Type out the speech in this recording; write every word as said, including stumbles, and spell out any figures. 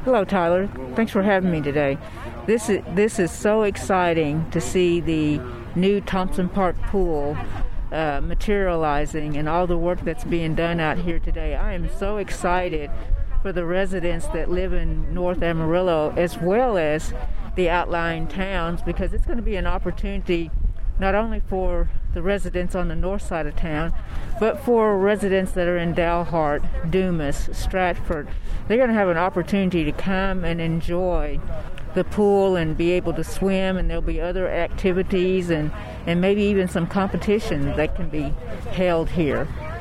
Hello, Tyler. Thanks for having me today. This is this is so exciting to see the new Thompson Park pool uh, materializing and all the work that's being done out here today. I am so excited for the residents that live in North Amarillo as well as the outlying towns, because it's going to be an opportunity not only for the residents on the north side of town, but for residents that are in Dalhart, Dumas, Stratford. They're going to have an opportunity to come and enjoy the pool and be able to swim, and there'll be other activities and, and maybe even some competition that can be held here.